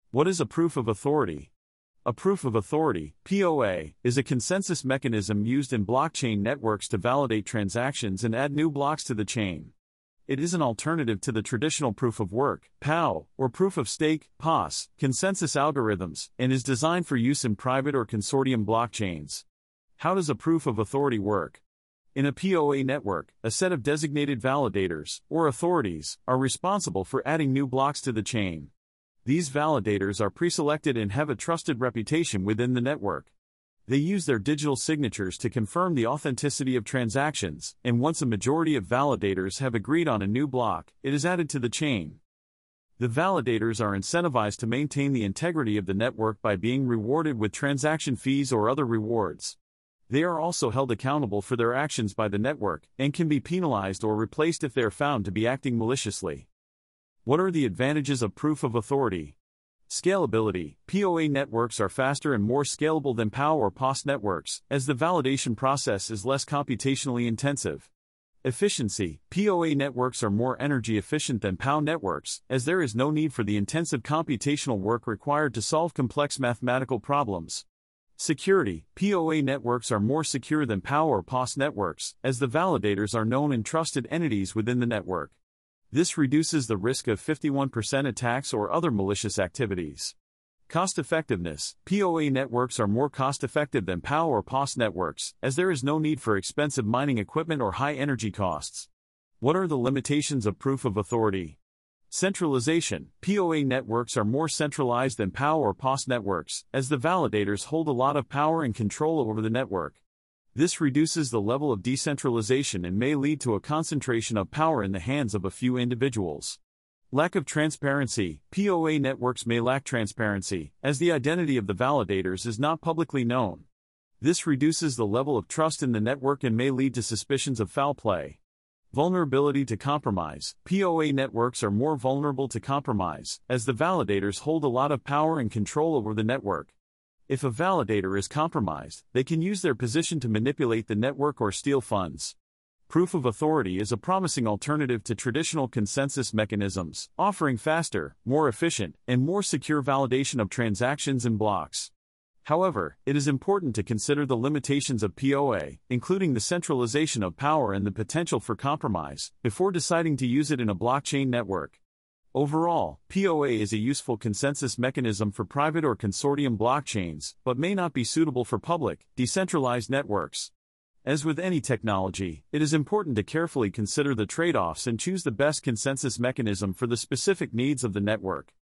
What is a proof of authority? A proof of authority, POA, is a consensus mechanism used in blockchain networks to validate transactions and add new blocks to the chain. It is an alternative to the traditional proof of work, POW, or proof of stake, POS, consensus algorithms, and is designed for use in private or consortium blockchains. How does a proof of authority work? In a POA network, a set of designated validators, or authorities, are responsible for adding new blocks to the chain. These validators are pre-selected and have a trusted reputation within the network. They use their digital signatures to confirm the authenticity of transactions, and once a majority of validators have agreed on a new block, it is added to the chain. The validators are incentivized to maintain the integrity of the network by being rewarded with transaction fees or other rewards. They are also held accountable for their actions by the network, and can be penalized or replaced if they are found to be acting maliciously. What are the advantages of proof of authority? Scalability. POA networks are faster and more scalable than POW or POS networks, as the validation process is less computationally intensive. Efficiency. POA networks are more energy efficient than POW networks, as there is no need for the intensive computational work required to solve complex mathematical problems. Security. POA networks are more secure than POW or POS networks, as the validators are known and trusted entities within the network. This reduces the risk of 51% attacks or other malicious activities. Cost-effectiveness. POA networks are more cost-effective than POW or POS networks, as there is no need for expensive mining equipment or high energy costs. What are the limitations of proof of authority? Centralization. POA networks are more centralized than POW or POS networks, as the validators hold a lot of power and control over the network. This reduces the level of decentralization and may lead to a concentration of power in the hands of a few individuals. Lack of transparency. POA networks may lack transparency, as the identity of the validators is not publicly known. This reduces the level of trust in the network and may lead to suspicions of foul play. Vulnerability to compromise. POA networks are more vulnerable to compromise, as the validators hold a lot of power and control over the network. If a validator is compromised, they can use their position to manipulate the network or steal funds. Proof of authority is a promising alternative to traditional consensus mechanisms, offering faster, more efficient, and more secure validation of transactions and blocks. However, it is important to consider the limitations of POA, including the centralization of power and the potential for compromise, before deciding to use it in a blockchain network. Overall, POA is a useful consensus mechanism for private or consortium blockchains, but may not be suitable for public, decentralized networks. As with any technology, it is important to carefully consider the trade-offs and choose the best consensus mechanism for the specific needs of the network.